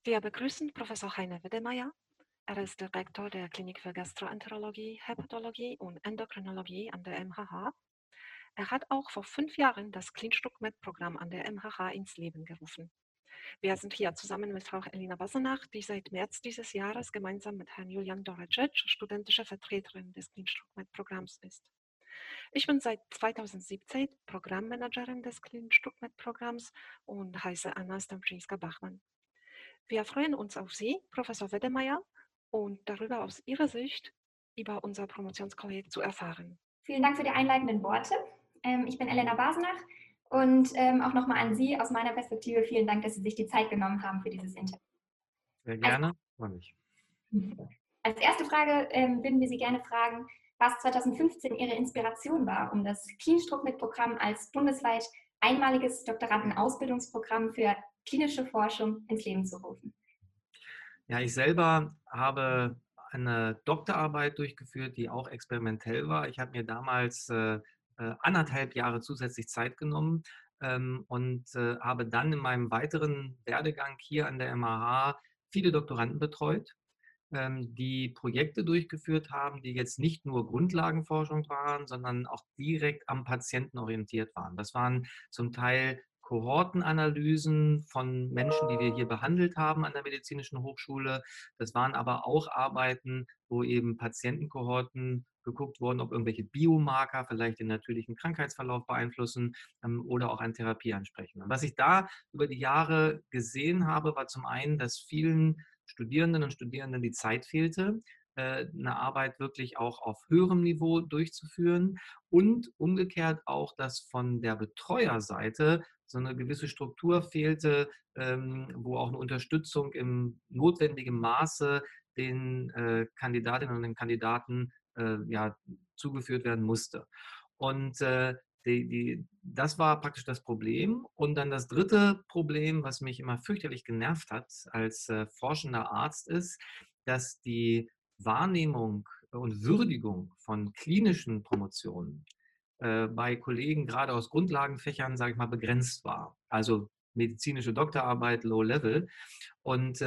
Wir begrüßen Professor Heiner Widdemeyer. Er ist Direktor der Klinik für Gastroenterologie, Hepatologie und Endokrinologie an der MHH. Er hat auch vor 5 Jahren das CleanStuck-Med-Programm an der MHH ins Leben gerufen. Wir sind hier zusammen mit Frau Elina Basenach, die seit März dieses Jahres gemeinsam mit Herrn Julian Doracic studentische Vertreterin des CleanStuck-Med-Programms ist. Ich bin seit 2017 Programmmanagerin des CleanStuck-Med-Programms und heiße Anna Stamczyńska-Bachmann. Wir freuen uns auf Sie, Professor Weddemeyer, und darüber aus Ihrer Sicht über unser Promotionsprojekt zu erfahren. Vielen Dank für die einleitenden Worte. Ich bin Elena Basenach und auch nochmal an Sie aus meiner Perspektive vielen Dank, dass Sie sich die Zeit genommen haben für dieses Interview. Sehr Als, gerne, freue mich. als erste Frage würden wir Sie gerne fragen, was 2015 Ihre Inspiration war, um das CleanStuck-Med-Programm als bundesweit einmaliges Doktorandenausbildungsprogramm für klinische Forschung ins Leben zu rufen. Ja, ich selber habe eine Doktorarbeit durchgeführt, die auch experimentell war. Ich habe mir damals 1,5 Jahre zusätzlich Zeit genommen und habe dann in meinem weiteren Werdegang hier an der MHH viele Doktoranden betreut, die Projekte durchgeführt haben, die jetzt nicht nur Grundlagenforschung waren, sondern auch direkt am Patienten orientiert waren. Das waren zum Teil Kohortenanalysen von Menschen, die wir hier behandelt haben an der Medizinischen Hochschule. Das waren aber auch Arbeiten, wo eben Patientenkohorten geguckt wurden, ob irgendwelche Biomarker vielleicht den natürlichen Krankheitsverlauf beeinflussen oder auch eine Therapie ansprechen. Und was ich da über die Jahre gesehen habe, war zum einen, dass vielen Studierenden und Studierenden die Zeit fehlte, eine Arbeit wirklich auch auf höherem Niveau durchzuführen und umgekehrt auch, dass von der Betreuerseite so eine gewisse Struktur fehlte, wo auch eine Unterstützung im notwendigen Maße den Kandidatinnen und den Kandidaten ja, zugeführt werden musste. Und das war praktisch das Problem. Und dann das dritte Problem, was mich immer fürchterlich genervt hat als forschender Arzt, ist, dass die Wahrnehmung und Würdigung von klinischen Promotionen bei Kollegen gerade aus Grundlagenfächern, sage ich mal, begrenzt war. Also medizinische Doktorarbeit, Low Level. Und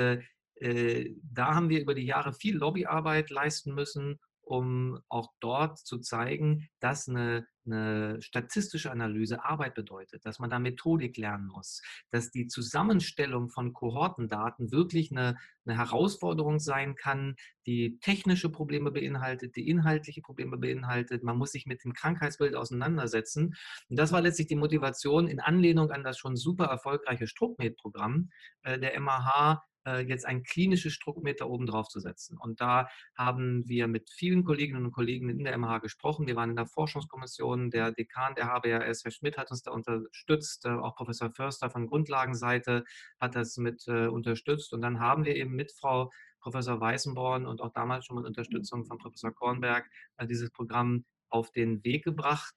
da haben wir über die Jahre viel Lobbyarbeit leisten müssen, um auch dort zu zeigen, dass eine statistische Analyse Arbeit bedeutet, dass man da Methodik lernen muss, dass die Zusammenstellung von Kohortendaten wirklich eine Herausforderung sein kann, die technische Probleme beinhaltet, die inhaltliche Probleme beinhaltet. Man muss sich mit dem Krankheitsbild auseinandersetzen. Und das war letztlich die Motivation in Anlehnung an das schon super erfolgreiche StruckMed-Programm der MAH, jetzt ein klinisches Druckmeter oben drauf zu setzen. Und da haben wir mit vielen Kolleginnen und Kollegen in der MH gesprochen. Wir waren in der Forschungskommission, der Dekan der HBRS, Herr Schmidt, hat uns da unterstützt, auch Professor Förster von Grundlagenseite hat das mit unterstützt. Und dann haben wir eben mit Frau Professor Weißenborn und auch damals schon mit Unterstützung von Professor Kornberg dieses Programm auf den Weg gebracht.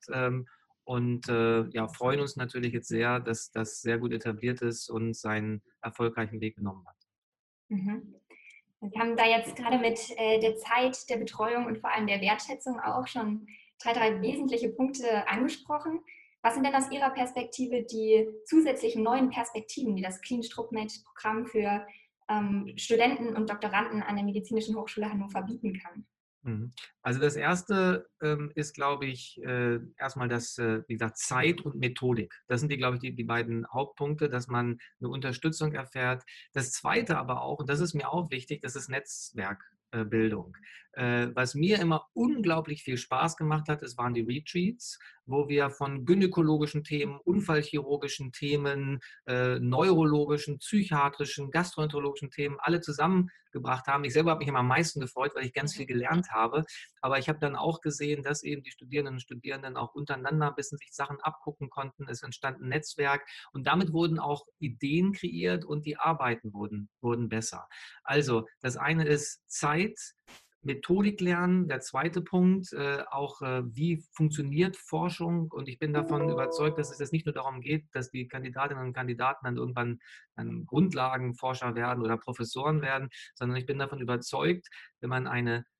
Und ja, freuen uns natürlich jetzt sehr, dass das sehr gut etabliert ist und seinen erfolgreichen Weg genommen hat. Mhm. Wir haben da jetzt gerade mit der Zeit, der Betreuung und vor allem der Wertschätzung auch schon drei wesentliche Punkte angesprochen. Was sind denn aus Ihrer Perspektive die zusätzlichen neuen Perspektiven, die das CleanStruckMed-Programm für Studenten und Doktoranden an der Medizinischen Hochschule Hannover bieten kann? Also das erste ist, glaube ich, erstmal das, wie gesagt, Zeit und Methodik. Das sind glaube ich, die beiden Hauptpunkte, dass man eine Unterstützung erfährt. Das zweite aber auch, und das ist mir auch wichtig, das ist Netzwerkbildung. Was mir immer unglaublich viel Spaß gemacht hat, das waren die Retreats, wo wir von gynäkologischen Themen, unfallchirurgischen Themen, neurologischen, psychiatrischen, gastroenterologischen Themen alle zusammengebracht haben. Ich selber habe mich immer am meisten gefreut, weil ich ganz viel gelernt habe. Aber ich habe dann auch gesehen, dass eben die Studierenden und Studierenden auch untereinander ein bisschen sich Sachen abgucken konnten. Es entstand ein Netzwerk und damit wurden auch Ideen kreiert und die Arbeiten wurden besser. Also das eine ist Zeit, Methodik lernen. Der zweite Punkt, auch wie funktioniert Forschung. Und ich bin davon überzeugt, dass es jetzt nicht nur darum geht, dass die Kandidatinnen und Kandidaten dann irgendwann dann Grundlagenforscher werden oder Professoren werden, sondern ich bin davon überzeugt, wenn man eine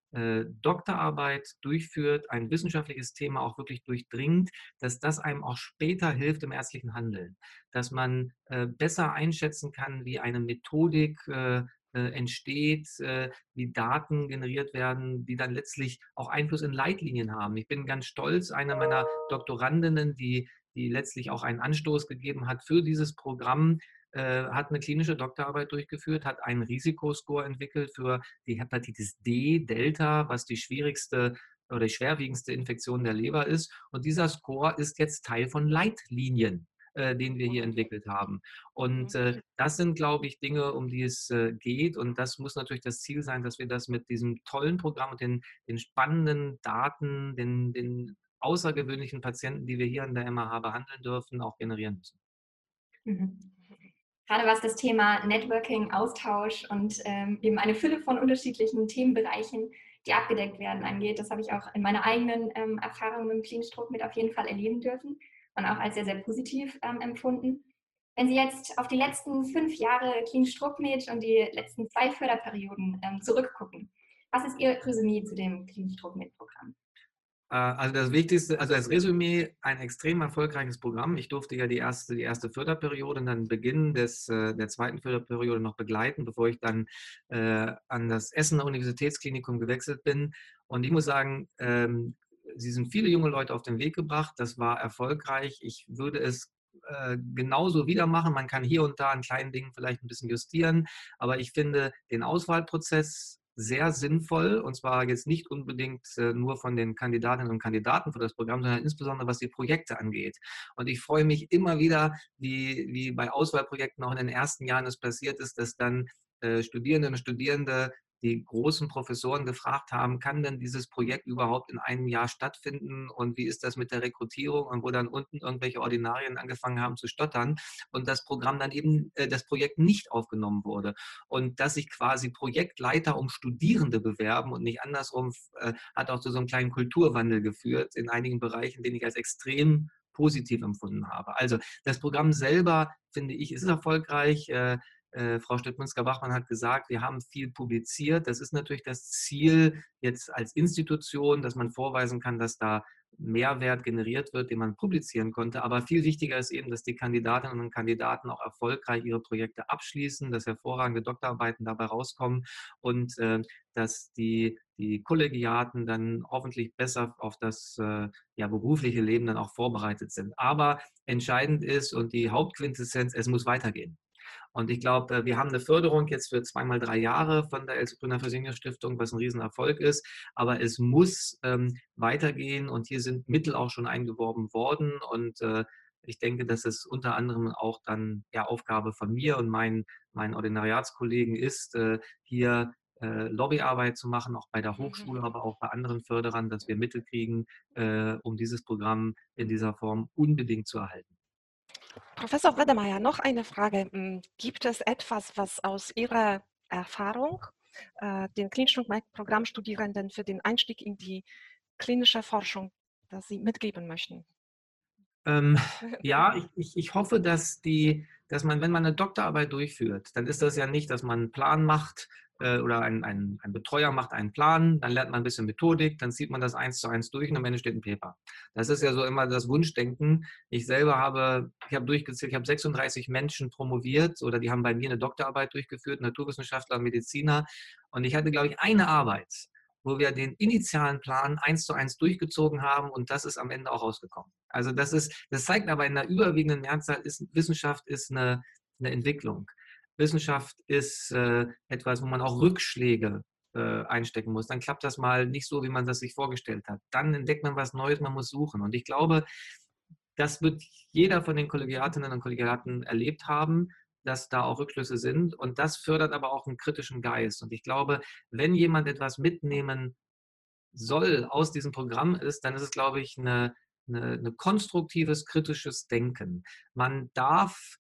Doktorarbeit durchführt, ein wissenschaftliches Thema auch wirklich durchdringt, dass das einem auch später hilft im ärztlichen Handeln, dass man besser einschätzen kann, wie eine Methodik entsteht, wie Daten generiert werden, die dann letztlich auch Einfluss in Leitlinien haben. Ich bin ganz stolz, eine meiner Doktorandinnen, die letztlich auch einen Anstoß gegeben hat für dieses Programm, hat eine klinische Doktorarbeit durchgeführt, hat einen Risikoscore entwickelt für die Hepatitis D, Delta, was die schwierigste oder die schwerwiegendste Infektion der Leber ist. Und dieser Score ist jetzt Teil von Leitlinien, den wir hier Wow. entwickelt haben. Und Mhm. das sind, glaube ich, Dinge, um die es geht. Und das muss natürlich das Ziel sein, dass wir das mit diesem tollen Programm und den spannenden Daten, den außergewöhnlichen Patienten, die wir hier an der MAH behandeln dürfen, auch generieren müssen. Mhm. Gerade was das Thema Networking, Austausch und eben eine Fülle von unterschiedlichen Themenbereichen, die abgedeckt werden, angeht. Das habe ich auch in meiner eigenen Erfahrung mit dem klinischen Druck mit auf jeden Fall erleben dürfen und auch als sehr, sehr positiv empfunden. Wenn Sie jetzt auf die letzten 5 Jahre klinisch Druck mit und die letzten 2 Förderperioden zurückgucken, was ist Ihr Resümee zu dem klinisch Druck mit Programm? Also das Wichtigste, also als Resümee, ein extrem erfolgreiches Programm. Ich durfte ja die erste Förderperiode und dann Beginn der zweiten Förderperiode noch begleiten, bevor ich dann an das Essener Universitätsklinikum gewechselt bin. Und ich muss sagen, sie sind viele junge Leute auf den Weg gebracht. Das war erfolgreich. Ich würde es genauso wieder machen. Man kann hier und da an kleinen Dingen vielleicht ein bisschen justieren, aber ich finde den Auswahlprozess sehr sinnvoll, und zwar jetzt nicht unbedingt nur von den Kandidatinnen und Kandidaten für das Programm, sondern insbesondere was die Projekte angeht. Und ich freue mich immer wieder, wie bei Auswahlprojekten auch in den ersten Jahren es passiert ist, dass dann Studierende und Studierende die großen Professoren gefragt haben, kann denn dieses Projekt überhaupt in einem Jahr stattfinden und wie ist das mit der Rekrutierung, und wo dann unten irgendwelche Ordinarien angefangen haben zu stottern und das Programm dann eben, das Projekt nicht aufgenommen wurde. Und dass sich quasi Projektleiter um Studierende bewerben und nicht andersrum, hat auch zu so einem kleinen Kulturwandel geführt in einigen Bereichen, den ich als extrem positiv empfunden habe. Also das Programm selber, finde ich, ist erfolgreich. Frau Stettmünsker-Bachmann hat gesagt, wir haben viel publiziert. Das ist natürlich das Ziel jetzt als Institution, dass man vorweisen kann, dass da Mehrwert generiert wird, den man publizieren konnte. Aber viel wichtiger ist eben, dass die Kandidatinnen und Kandidaten auch erfolgreich ihre Projekte abschließen, dass hervorragende Doktorarbeiten dabei rauskommen und dass die Kollegiaten dann hoffentlich besser auf das ja, berufliche Leben dann auch vorbereitet sind. Aber entscheidend ist und die Hauptquintessenz, es muss weitergehen. Und ich glaube, wir haben eine Förderung jetzt für 2x3 Jahre von der Else Brünner Fresenius Stiftung, was ein Riesenerfolg ist. Aber es muss weitergehen, und hier sind Mittel auch schon eingeworben worden. Und ich denke, dass es unter anderem auch dann ja Aufgabe von mir und meinen Ordinariatskollegen ist, hier Lobbyarbeit zu machen, auch bei der Mhm. Hochschule, aber auch bei anderen Förderern, dass wir Mittel kriegen, um dieses Programm in dieser Form unbedingt zu erhalten. Professor Wedemeyer, noch eine Frage. Gibt es etwas, was aus Ihrer Erfahrung den klinischen Programmstudierenden für den Einstieg in die klinische Forschung, das Sie mitgeben möchten? Ähm, ja, ich hoffe, dass man, wenn man eine Doktorarbeit durchführt, dann ist das ja nicht, dass man einen Plan macht oder ein Betreuer macht einen Plan, dann lernt man ein bisschen Methodik, dann zieht man das 1:1 durch und am Ende steht ein Paper. Das ist ja so immer das Wunschdenken. Ich habe durchgezählt, ich habe 36 Menschen promoviert oder die haben bei mir eine Doktorarbeit durchgeführt, Naturwissenschaftler, Mediziner. Und ich hatte, glaube ich, eine Arbeit, wo wir den initialen Plan 1:1 durchgezogen haben, und das ist am Ende auch rausgekommen. Also das zeigt aber in der überwiegenden Mehrzahl, Wissenschaft ist eine Entwicklung. Wissenschaft ist etwas, wo man auch Rückschläge einstecken muss. Dann klappt das mal nicht so, wie man das sich vorgestellt hat. Dann entdeckt man was Neues, man muss suchen. Und ich glaube, das wird jeder von den Kollegiatinnen und Kollegiaten erlebt haben, dass da auch Rückschlüsse sind. Und das fördert aber auch einen kritischen Geist. Und ich glaube, wenn jemand etwas mitnehmen soll aus diesem Programm ist, dann ist es, glaube ich, eine konstruktives, kritisches Denken. Man darf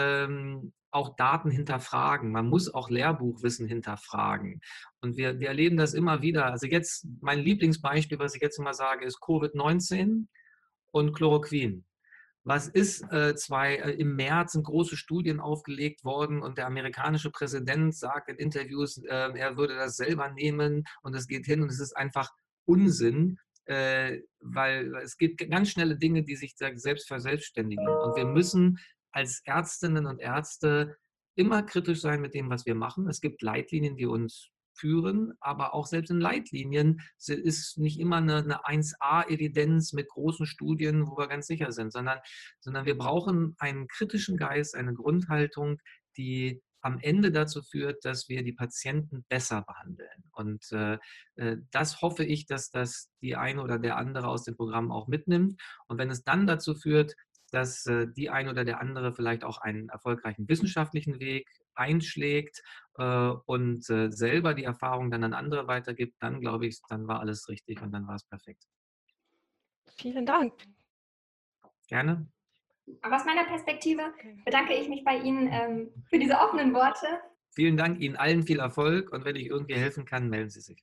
auch Daten hinterfragen. Man muss auch Lehrbuchwissen hinterfragen. Und wir erleben das immer wieder. Also jetzt, mein Lieblingsbeispiel, was ich jetzt immer sage, ist Covid-19 und Chloroquin. Was ist im März sind große Studien aufgelegt worden und der amerikanische Präsident sagt in Interviews, er würde das selber nehmen und es geht hin und es ist einfach Unsinn, weil es gibt ganz schnelle Dinge, die sich selbst verselbstständigen. Und wir müssen als Ärztinnen und Ärzte immer kritisch sein mit dem, was wir machen. Es gibt Leitlinien, die uns führen, aber auch selbst in Leitlinien ist nicht immer eine 1A-Evidenz mit großen Studien, wo wir ganz sicher sind, sondern wir brauchen einen kritischen Geist, eine Grundhaltung, die am Ende dazu führt, dass wir die Patienten besser behandeln. Und das hoffe ich, dass das die eine oder der andere aus dem Programm auch mitnimmt. Und wenn es dann dazu führt, dass die eine oder der andere vielleicht auch einen erfolgreichen wissenschaftlichen Weg einschlägt und selber die Erfahrung dann an andere weitergibt, dann glaube ich, dann war alles richtig und dann war es perfekt. Vielen Dank. Gerne. Aus meiner Perspektive bedanke ich mich bei Ihnen für diese offenen Worte. Vielen Dank, Ihnen allen viel Erfolg und wenn ich irgendwie helfen kann, melden Sie sich.